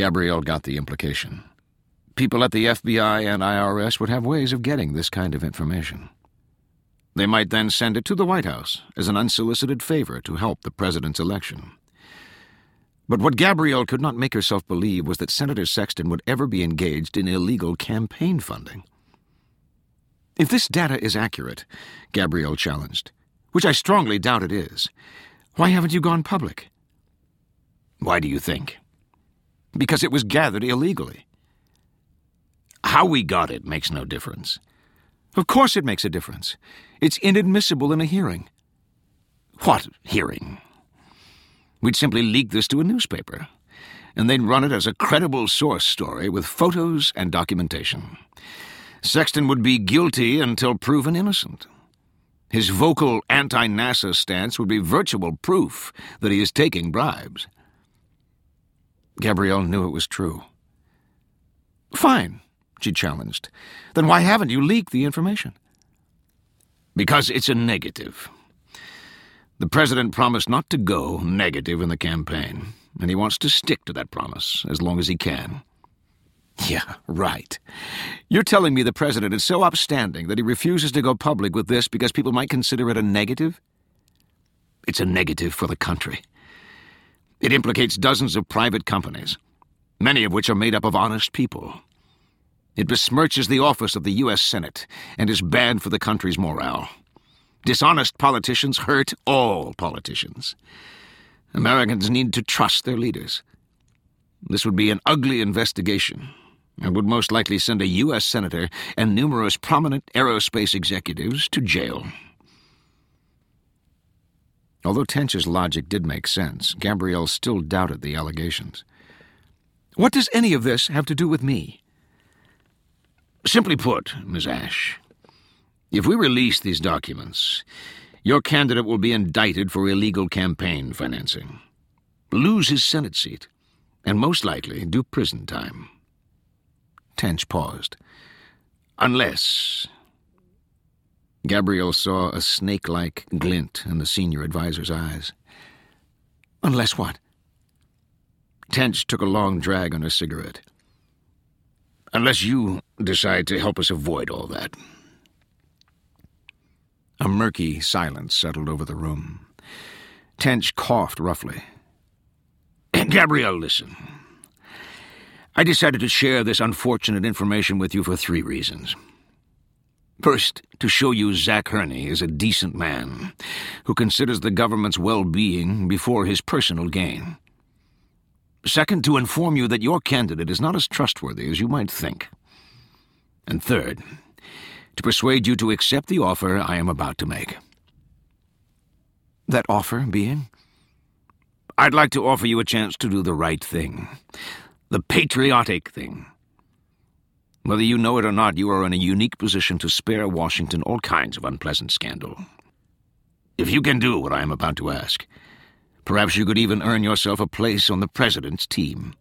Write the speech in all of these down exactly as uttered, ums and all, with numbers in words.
Gabrielle got the implication. People at the F B I and I R S would have ways of getting this kind of information. They might then send it to the White House as an unsolicited favor to help the president's election. But what Gabrielle could not make herself believe was that Senator Sexton would ever be engaged in illegal campaign funding. If this data is accurate, Gabrielle challenged, which I strongly doubt it is, why haven't you gone public? Why do you think? Because it was gathered illegally. How we got it makes no difference. Of course it makes a difference. It's inadmissible in a hearing. What hearing? We'd simply leak this to a newspaper, and they'd run it as a credible source story with photos and documentation. Sexton would be guilty until proven innocent. His vocal anti-NASA stance would be virtual proof that he is taking bribes. Gabrielle knew it was true. Fine, she challenged. Then why haven't you leaked the information? Because it's a negative. The president promised not to go negative in the campaign, and he wants to stick to that promise as long as he can. Yeah, right. You're telling me the president is so upstanding that he refuses to go public with this because people might consider it a negative? It's a negative for the country. It implicates dozens of private companies, many of which are made up of honest people. It besmirches the office of the U S Senate and is bad for the country's morale. Dishonest politicians hurt all politicians. Americans need to trust their leaders. This would be an ugly investigation and would most likely send a U S senator and numerous prominent aerospace executives to jail. Although Tench's logic did make sense, Gabrielle still doubted the allegations. What does any of this have to do with me? Simply put, Miz Ashe, if we release these documents, your candidate will be indicted for illegal campaign financing, lose his Senate seat, and most likely do prison time. Tench paused. Unless... Gabrielle saw a snake-like glint in the senior advisor's eyes. Unless what? Tench took a long drag on her cigarette. Unless you decide to help us avoid all that. A murky silence settled over the room. Tench coughed roughly. Gabrielle, listen. I decided to share this unfortunate information with you for three reasons. First, to show you Zach Hurney is a decent man who considers the government's well-being before his personal gain. Second, to inform you that your candidate is not as trustworthy as you might think. And third, to persuade you to accept the offer I am about to make. That offer being? I'd like to offer you a chance to do the right thing. The patriotic thing. Whether you know it or not, you are in a unique position to spare Washington all kinds of unpleasant scandal. If you can do what I am about to ask, perhaps you could even earn yourself a place on the president's team.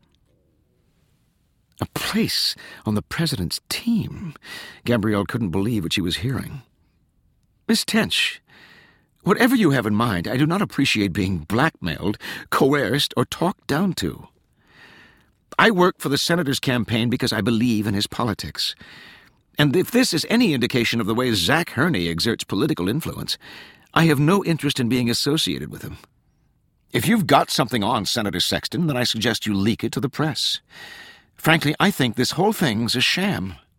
A place on the president's team? Gabrielle couldn't believe what she was hearing. Miss Tench, whatever you have in mind, I do not appreciate being blackmailed, coerced, or talked down to. I work for the senator's campaign because I believe in his politics. And if this is any indication of the way Zach Hurney exerts political influence, I have no interest in being associated with him. If you've got something on Senator Sexton, then I suggest you leak it to the press. Frankly, I think this whole thing's a sham.